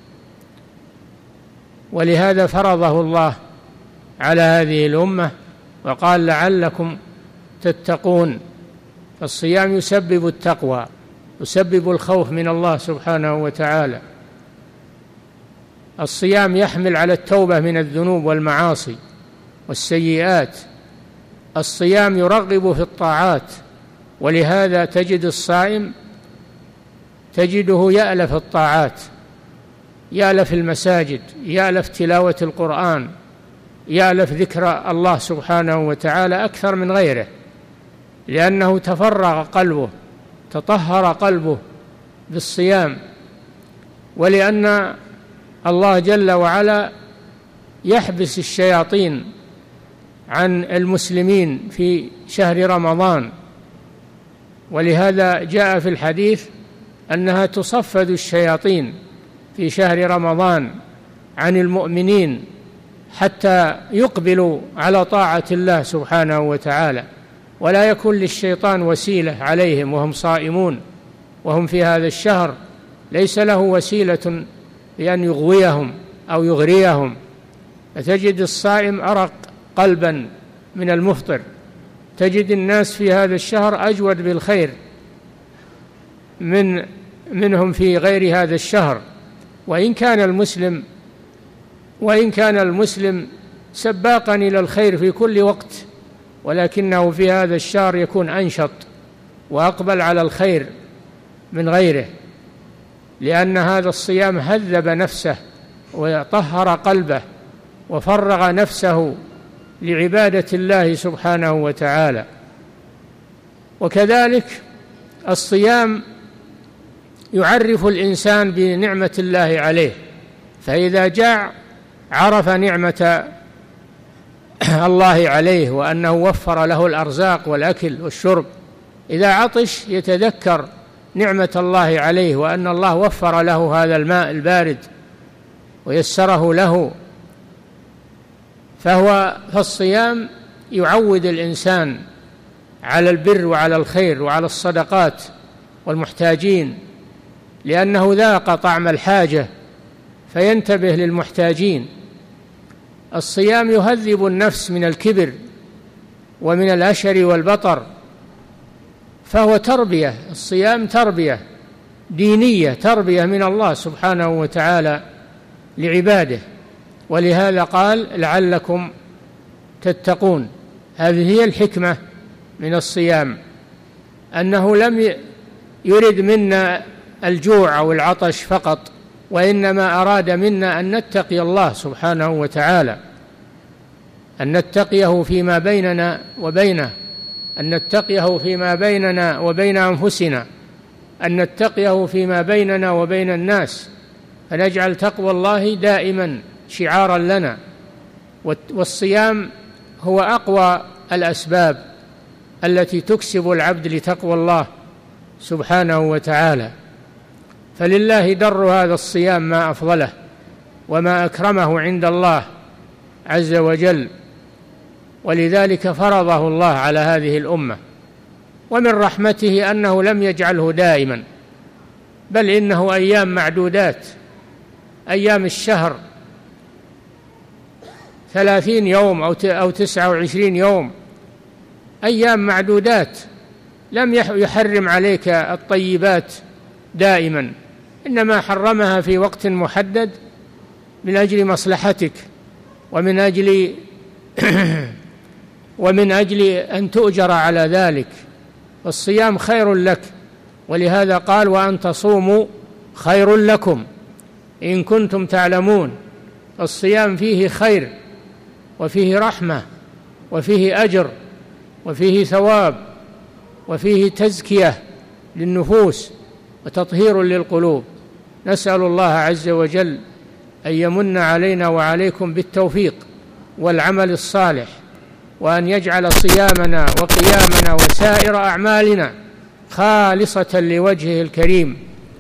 ولهذا فرضه الله على هذه الأمة وقال: لعلكم تتقون. فالصيام يسبب التقوى، يسبب الخوف من الله سبحانه وتعالى. الصيام يحمل على التوبة من الذنوب والمعاصي والسيئات. الصيام يرغب في الطاعات، ولهذا تجد الصائم تجده يألف الطاعات، يألف المساجد، يألف تلاوة القرآن، يألف ذكر الله سبحانه وتعالى أكثر من غيره، لأنه تفرغ قلبه، تطهر قلبه بالصيام، ولأن الله جل وعلا يحبس الشياطين عن المسلمين في شهر رمضان، ولهذا جاء في الحديث أنها تصفد الشياطين في شهر رمضان عن المؤمنين حتى يقبلوا على طاعة الله سبحانه وتعالى، ولا يكون للشيطان وسيلة عليهم وهم صائمون وهم في هذا الشهر، ليس له وسيلة بأن يغويهم أو يغريهم. فتجد الصائم أرق قلبا من المفطر، تجد الناس في هذا الشهر أجود بالخير منهم في غير هذا الشهر، وإن كان المسلم سباقا إلى الخير في كل وقت، ولكنه في هذا الشهر يكون أنشط وأقبل على الخير من غيره، لأن هذا الصيام هذب نفسه وطهر قلبه وفرغ نفسه لعبادة الله سبحانه وتعالى. وكذلك الصيام يعرف الإنسان بنعمة الله عليه، فإذا جاع عرف نعمة الله عليه وأنه وفر له الأرزاق والأكل والشرب، إذا عطش يتذكر نعمة الله عليه وأن الله وفر له هذا الماء البارد ويسره له. فالصيام يعود الإنسان على البر وعلى الخير وعلى الصدقات والمحتاجين، لأنه ذاق طعم الحاجة فينتبه للمحتاجين. الصيام يهذب النفس من الكبر ومن الأشر والبطر، فهو تربية، الصيام تربية دينية، تربية من الله سبحانه وتعالى لعباده، ولهذا قال لعلكم تتقون. هذه هي الحكمة من الصيام، أنه لم يرد منا الجوع أو العطش فقط، وإنما أراد منا أن نتقي الله سبحانه وتعالى، أن نتقيه فيما بيننا وبينه، أن نتقيه فيما بيننا وبين أنفسنا، أن نتقيه فيما بيننا وبين الناس، فنجعل تقوى الله دائما شعارا لنا. والصيام هو أقوى الأسباب التي تكسب العبد لتقوى الله سبحانه وتعالى، فلله در هذا الصيام ما أفضله وما أكرمه عند الله عز وجل، ولذلك فرضه الله على هذه الأمة. ومن رحمته أنه لم يجعله دائما، بل إنه أيام معدودات، أيام الشهر 30 يوم أو 29 يوم، أيام معدودات، لم يحرم عليك الطيبات دائما، إنما حرمها في وقت محدد من أجل مصلحتك ومن أجل أن تؤجر على ذلك. والصيام خير لك، ولهذا قال وأن تصوموا خير لكم إن كنتم تعلمون. الصيام فيه خير وفيه رحمة وفيه أجر وفيه ثواب وفيه تزكية للنفوس وتطهير للقلوب. نسأل الله عز وجل أن يمن علينا وعليكم بالتوفيق والعمل الصالح، وأن يجعل صيامنا وقيامنا وسائر أعمالنا خالصة لوجهه الكريم،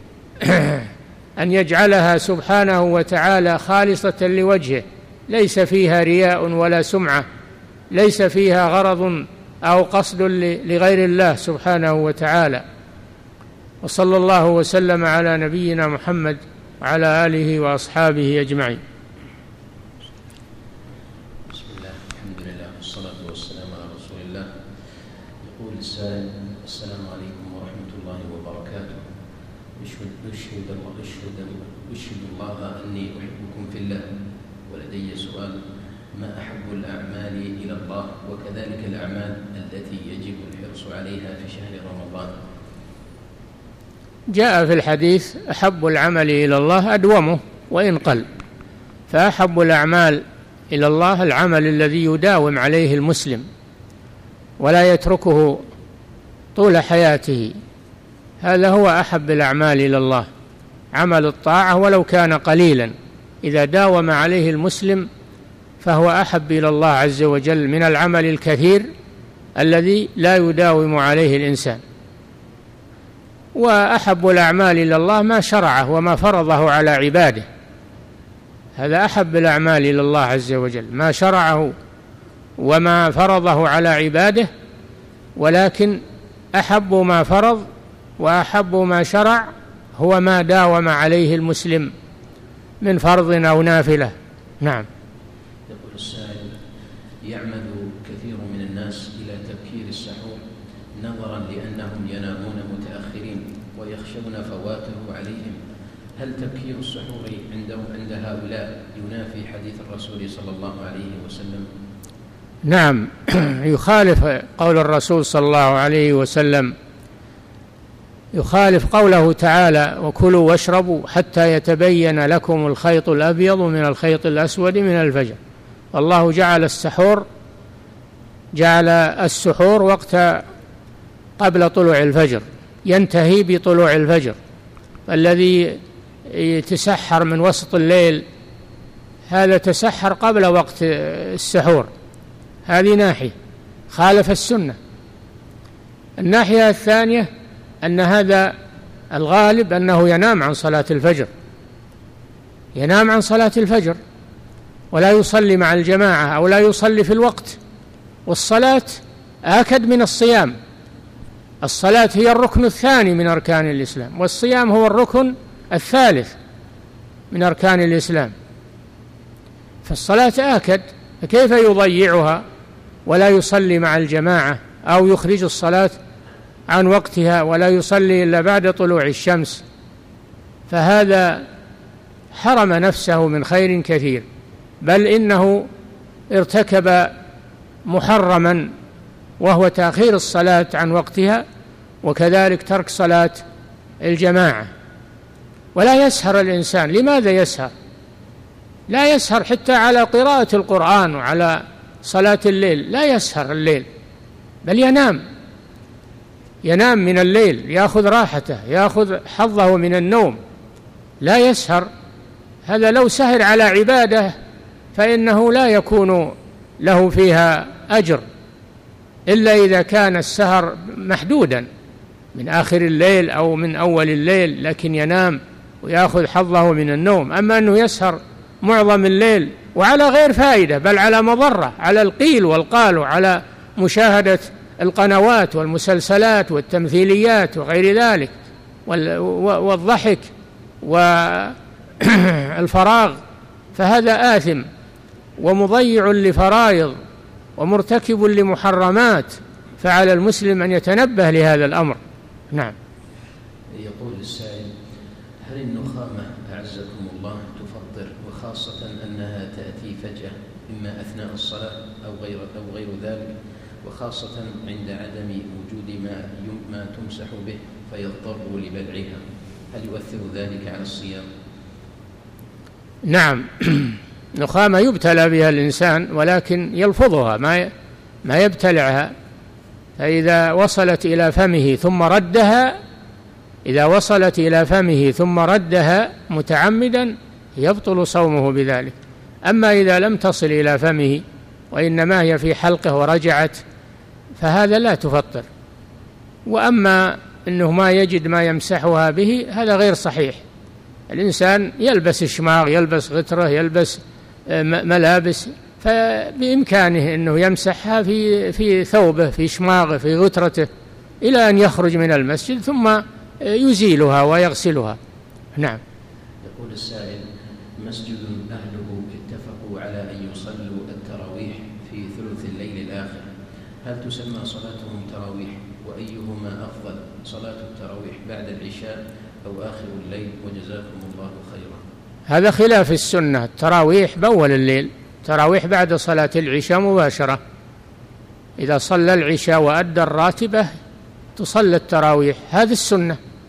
أن يجعلها سبحانه وتعالى خالصة لوجهه، ليس فيها رياء ولا سمعة، ليس فيها غرض أو قصد لغير الله سبحانه وتعالى. وصلى الله وسلم على نبينا محمد وعلى آله وأصحابه أجمعين. بسم الله، الحمد لله، والصلاة والسلام على رسول الله. يقول السائل: السلام عليكم ورحمة الله وبركاته، أشهد الله أني أحبكم في الله، ولدي سؤال: ما أحب الأعمال إلى الله، وكذلك الأعمال التي يجب الحرص عليها في شهر رمضان؟ جاء في الحديث: أحب العمل إلى الله أدومه وإن قل. فأحب الأعمال إلى الله العمل الذي يداوم عليه المسلم ولا يتركه طول حياته، هذا هو أحب الأعمال إلى الله، عمل الطاعة ولو كان قليلا، إذا داوم عليه المسلم فهو أحب إلى الله عز وجل من العمل الكثير الذي لا يداوم عليه الإنسان. وأحب الأعمال إلى الله ما شرعه وما فرضه على عباده، هذا أحب الأعمال إلى الله عز وجل، ما شرعه وما فرضه على عباده. ولكن أحب ما فرض وأحب ما شرع هو ما داوم عليه المسلم من فرض أو نافلة. نعم. يقول السائل: يعمد كثير من الناس إلى تبكير السحور نظرا لأنهم ينامون متأخرين ويخشون فواته عليهم، هل تبكير السحور عند هؤلاء ينافي حديث الرسول صلى الله عليه وسلم؟ نعم، يخالف قول الرسول صلى الله عليه وسلم، يخالف قوله تعالى: وكلوا واشربوا حتى يتبين لكم الخيط الأبيض من الخيط الأسود من الفجر. الله جعل السحور وقت قبل طلوع الفجر، ينتهي بطلوع الفجر. الذي يتسحر من وسط الليل هذا تسحر قبل وقت السحور، هذه ناحية خالف السنة. الناحية الثانية أن هذا الغالب أنه ينام عن صلاة الفجر، ينام عن صلاة الفجر ولا يصلي مع الجماعة أو لا يصلي في الوقت، والصلاة آكد من الصيام. الصلاة هي الركن الثاني من أركان الإسلام، والصيام هو الركن الثالث من أركان الإسلام، فالصلاة آكد، فكيف يضيعها ولا يصلي مع الجماعة أو يخرج الصلاة عن وقتها ولا يصلي إلا بعد طلوع الشمس؟ فهذا حرم نفسه من خير كثير، بل إنه ارتكب محرما وهو تأخير الصلاة عن وقتها، وكذلك ترك صلاة الجماعة. ولا يسهر الإنسان. لماذا يسهر؟ لا يسهر حتى على قراءة القرآن وعلى صلاة الليل، لا يسهر الليل، بل ينام من الليل، يأخذ راحته، يأخذ حظه من النوم، لا يسهر. هذا لو سهر على عبادة فإنه لا يكون له فيها أجر إلا إذا كان السهر محدودا من آخر الليل أو من أول الليل، لكن ينام ويأخذ حظه من النوم. أما أنه يسهر معظم الليل وعلى غير فائدة، بل على مضرة، على القيل والقال، وعلى مشاهدة القنوات والمسلسلات والتمثيليات وغير ذلك، والضحك والفراغ، فهذا آثم ومضيع لفرائض ومرتكب لمحرمات، فعلى المسلم أن يتنبه لهذا الأمر. نعم. يقول السائل: هل النخامة أعزكم الله تفطر، وخاصة أنها تأتي فجأة إما أثناء الصلاة أو غير ذلك، وخاصة عند عدم وجود ما تمسح به فيضطر لبلعها، هل يؤثر ذلك على الصيام؟ نعم، نخامة يبتلى بها الإنسان ولكن يلفظها، ما يبتلعها. فإذا وصلت إلى فمه ثم ردها متعمدا يبطل صومه بذلك. أما إذا لم تصل إلى فمه وإنما هي في حلقه ورجعت فهذا لا تفطر. وأما أنه ما يجد ما يمسحها به هذا غير صحيح. الإنسان يلبس شماغ، يلبس غترة، يلبس ملابس، فبإمكانه أنه يمسحها في ثوبه، في شماغه، في غترته، إلى أن يخرج من المسجد ثم يزيلها ويغسلها. نعم. يقول السائل: مسجد أهله اتفقوا على أن يصلوا التراويح في ثلث الليل الآخر، هل تسمى صلاتهم تراويح؟ وأيهما أفضل، صلاة التراويح بعد العشاء أو آخر الليل؟ وجزاكم الله خيرا. هذا خلاف السنة. التراويح بأول الليل، تراويح بعد صلاة العشاء مباشرة. إذا صلى العشاء وأدى الراتبة تصلى التراويح، هذه السنة.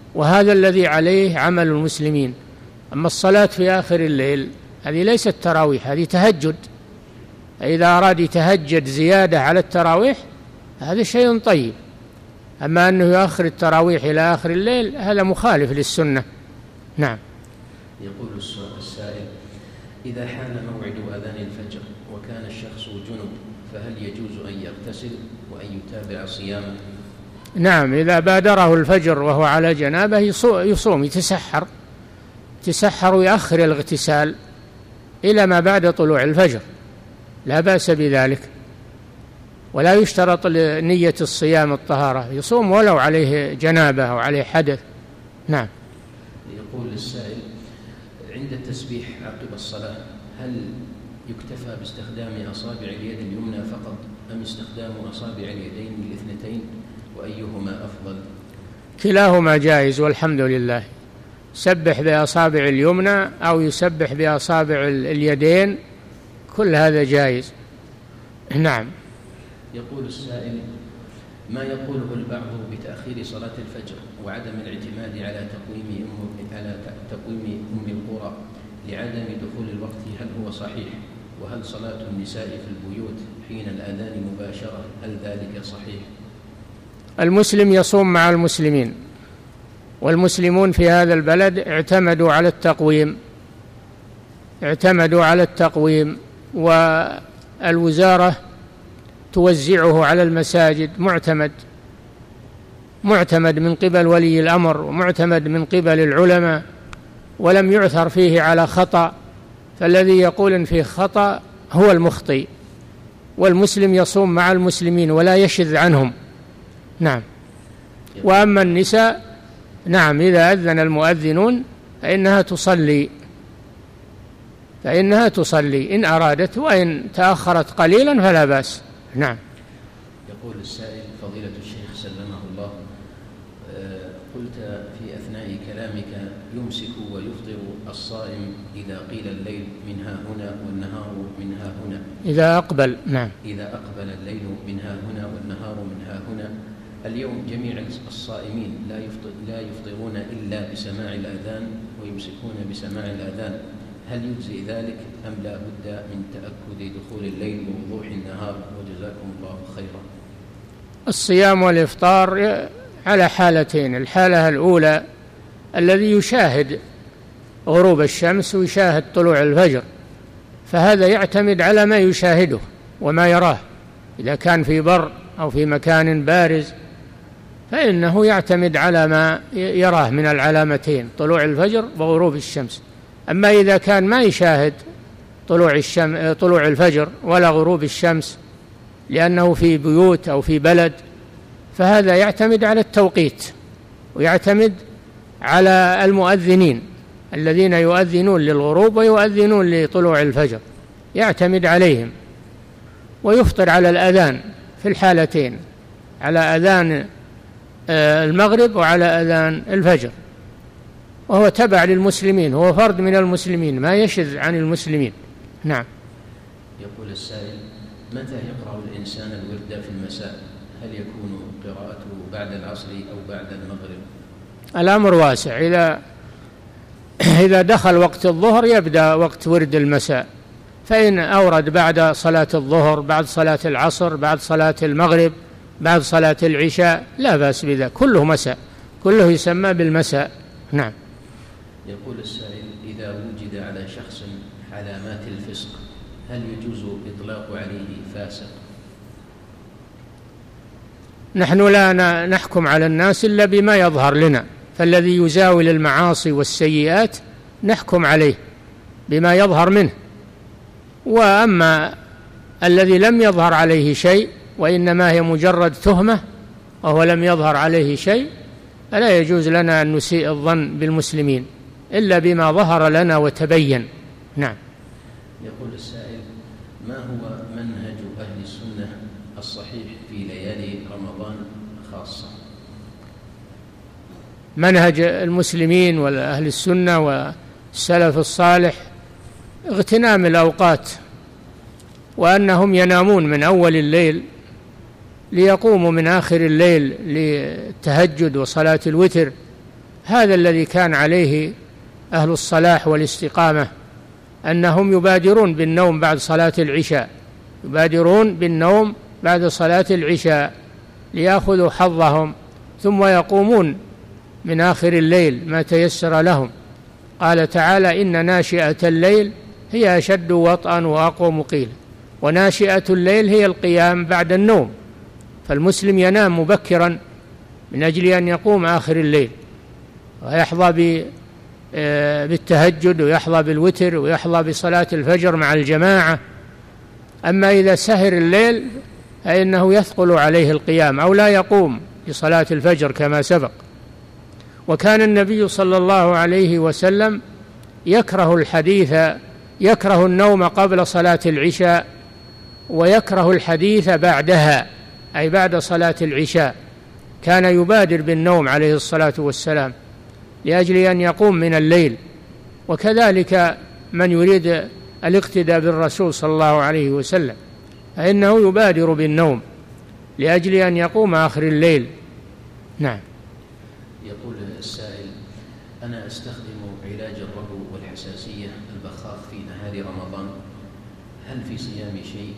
وهذا الذي عليه عمل المسلمين. أما الصلاة في آخر الليل هذه ليست تراويح، هذه تهجد. إذا أراد يتهجد زيادة على التراويح هذا شيء طيب، أما أنه يؤخر التراويح إلى آخر الليل هذا مخالف للسنة. نعم. يقول السائل: إذا حان موعد أذان الفجر وكان الشخص جنب فهل يجوز أن يغتسل وأن يتابع صيامه؟ نعم، إذا بادره الفجر وهو على جنابه يصوم، يتسحر ويأخر الاغتسال إلى ما بعد طلوع الفجر، لا بأس بذلك، ولا يشترط لنية الصيام الطهارة، يصوم ولو عليه جنابه أو عليه حدث. نعم. يقول السائل: عند التسبيح عقب الصلاة هل يكتفى باستخدام أصابع اليد اليمنى فقط أم استخدام أصابع اليدين الاثنتين، وأيهما أفضل؟ كلاهما جائز والحمد لله، سبح بأصابع اليمنى أو يسبح بأصابع اليدين، كل هذا جائز. نعم. يقول السائل: ما يقوله البعض بتأخير صلاة الفجر وعدم الاعتماد على تقويم أم القرى لعدم دخول الوقت، هل هو صحيح؟ وهل صلاة النساء في البيوت حين الأذان مباشرة هل ذلك صحيح؟ المسلم يصوم مع المسلمين، والمسلمون في هذا البلد اعتمدوا على التقويم، والوزارة توزعه على المساجد، معتمد من قبل ولي الأمر ومعتمد من قبل العلماء، ولم يعثر فيه على خطأ، فالذي يقول إن فيه خطأ هو المخطئ، والمسلم يصوم مع المسلمين ولا يشذ عنهم. نعم. وأما النساء، نعم، إذا أذن المؤذنون فإنها تصلي إن أرادت، وإن تأخرت قليلا فلا بأس. نعم. يقول السائل: فضيلة الشيخ سلمه الله، قلت في أثناء كلامك يمسك ويفطر الصائم إذا قيل الليل من ها هنا والنهار من ها هنا. إذا أقبل. نعم. إذا أقبل الليل من ها هنا والنهار من ها هنا. اليوم جميع الصائمين لا يفطرون إلا بسماع الأذان ويمسكون بسماع الأذان، هل يجزي ذلك أم لا بد من تأكد دخول الليل ووضوح النهار؟ وجزاكم الله خيرا. الصيام والإفطار على حالتين: الحالة الأولى الذي يشاهد غروب الشمس ويشاهد طلوع الفجر، فهذا يعتمد على ما يشاهده وما يراه، إذا كان في بر أو في مكان بارز فإنه يعتمد على ما يراه من العلامتين طلوع الفجر وغروب الشمس. أما إذا كان ما يشاهد طلوع الفجر ولا غروب الشمس لأنه في بيوت أو في بلد، فهذا يعتمد على التوقيت، ويعتمد على المؤذنين الذين يؤذنون للغروب ويؤذنون لطلوع الفجر، يعتمد عليهم، ويفطر على الأذان في الحالتين، على أذان المغرب وعلى أذان الفجر، وهو تبع للمسلمين، هو فرد من المسلمين، ما يشذ عن المسلمين. نعم. يقول السائل: متى يقرأ الإنسان الورد في المساء؟ هل يكون قراءته بعد العصر أو بعد المغرب؟ الأمر واسع، إذا دخل وقت الظهر يبدأ وقت ورد المساء، فإن أورد بعد صلاة الظهر، بعد صلاة العصر، بعد صلاة المغرب، بعد صلاة العشاء، لا بأس بذلك، كله مساء، كله يسمى بالمساء. نعم. يقول السائل: إذا وجد على شخص علامات الفسق هل يجوز إطلاق عليه فاسق؟ نحن لا نحكم على الناس إلا بما يظهر لنا، فالذي يزاول المعاصي والسيئات نحكم عليه بما يظهر منه، وأما الذي لم يظهر عليه شيء وإنما هي مجرد تهمة وهو لم يظهر عليه شيء، فلا يجوز لنا أن نسيء الظن بالمسلمين إلا بما ظهر لنا وتبين. نعم. يقول السائل: ما هو منهج أهل السنة الصحيح في ليالي رمضان خاصة؟ منهج المسلمين والأهل السنة والسلف الصالح اغتنام الأوقات، وأنهم ينامون من أول الليل ليقوموا من آخر الليل للتهجد وصلاة الوتر، هذا الذي كان عليه أهل الصلاح والاستقامة، أنهم يبادرون بالنوم بعد صلاة العشاء، يبادرون بالنوم بعد صلاة العشاء ليأخذوا حظهم، ثم يقومون من آخر الليل ما تيسر لهم. قال تعالى: إن ناشئة الليل هي أشد وطئا وأقوم قيلا. وناشئة الليل هي القيام بعد النوم، فالمسلم ينام مبكرا من أجل أن يقوم آخر الليل ويحظى بالتهجد ويحظى بالوتر ويحظى بصلاة الفجر مع الجماعة. أما إذا سهر الليل فإنه يثقل عليه القيام أو لا يقوم لصلاة الفجر كما سبق. وكان النبي صلى الله عليه وسلم يكره النوم قبل صلاة العشاء، ويكره الحديث بعدها، أي بعد صلاة العشاء. كان يبادر بالنوم عليه الصلاة والسلام لأجل أن يقوم من الليل. وكذلك من يريد الاقتداء بالرسول صلى الله عليه وسلم فإنه يبادر بالنوم لأجل أن يقوم آخر الليل. نعم. يقول السائل: أنا أستخدم علاج الربو والحساسية البخاخ في نهار رمضان، هل في صيامي شيء؟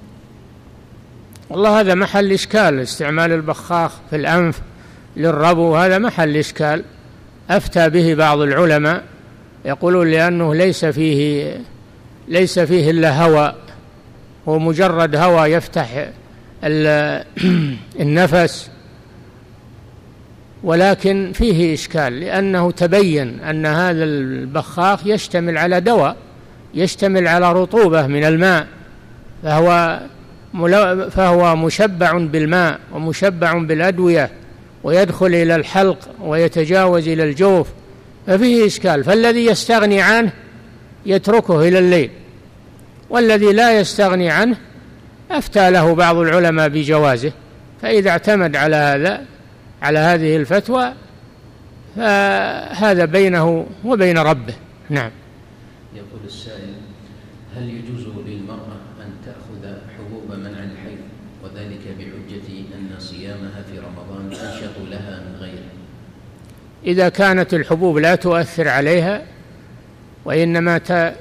والله هذا محل إشكال، استعمال البخاخ في الأنف للربو هذا محل إشكال. أفتى به بعض العلماء، يقولون لأنه ليس فيه إلا هواء، هو مجرد هواء يفتح النفس، ولكن فيه إشكال لأنه تبين أن هذا البخاخ يشتمل على دواء، يشتمل على رطوبة من الماء، فهو مشبع بالماء ومشبع بالأدوية، ويدخل إلى الحلق ويتجاوز إلى الجوف، ففيه إشكال. فالذي يستغني عنه يتركه إلى الليل، والذي لا يستغني عنه أفتى له بعض العلماء بجوازه، فإذا اعتمد على هذه الفتوى فهذا بينه وبين ربه. نعم. يقول السائل: هل يجوز للمرأة أن تأخذ حبوب منع الحيض وذلك بحجة أن صيامها في رمضان أنشط لها من غيره؟ إذا كانت الحبوب لا تؤثر عليها وإنما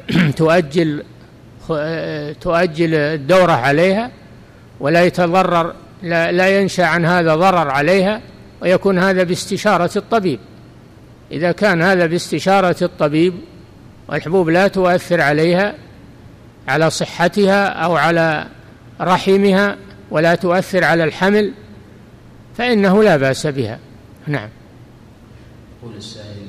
تؤجل الدورة عليها ولا يتضرر، لا ينشأ عن هذا ضرر عليها، ويكون هذا باستشارة الطبيب. إذا كان هذا باستشارة الطبيب والحبوب لا تؤثر عليها، على صحتها أو على رحمها، ولا تؤثر على الحمل، فإنه لا بأس بها. نعم. يقول السائل: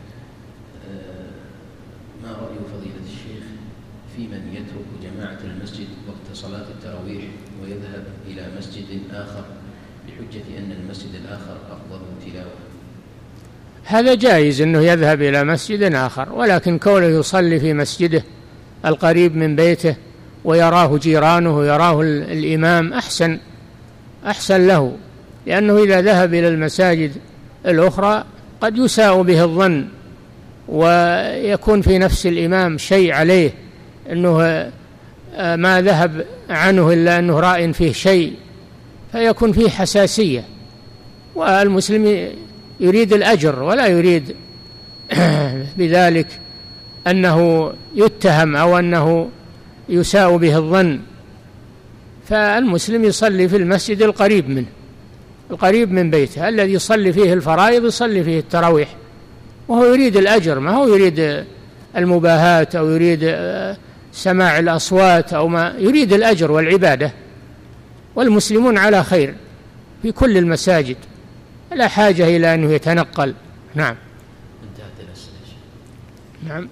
ما رأي فضيلة الشيخ في من يترك جماعة المسجد وقت صلاة التراويح ويذهب إلى مسجد آخر بحجة أن المسجد الآخر أفضل تلاوة؟ هذا جائز أنه يذهب إلى مسجد آخر، ولكن كونه يصلي في مسجده القريب من بيته ويراه جيرانه ويراه الإمام أحسن له، لأنه إذا ذهب إلى المساجد الأخرى قد يساء به الظن، ويكون في نفس الإمام شيء عليه أنه ما ذهب عنه إلا أنه راء فيه شيء، فيكون فيه حساسية. والمسلم يريد الأجر ولا يريد بذلك أنه يتهم أو أنه يساء به الظن. فالمسلم يصلي في المسجد القريب منه، القريب من بيته، الذي يصلي فيه الفرائض يصلي فيه التراويح، وهو يريد الأجر، ما هو يريد المباهاة أو يريد سماع الأصوات أو ما يريد الأجر والعبادة. والمسلمون على خير في كل المساجد، لا حاجة إلى أنه يتنقل. نعم. انتهت الأسئلة. نعم.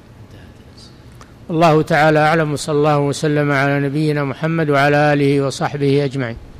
الله تعالى أعلم، وصلى الله وسلم على نبينا محمد وعلى آله وصحبه أجمعين.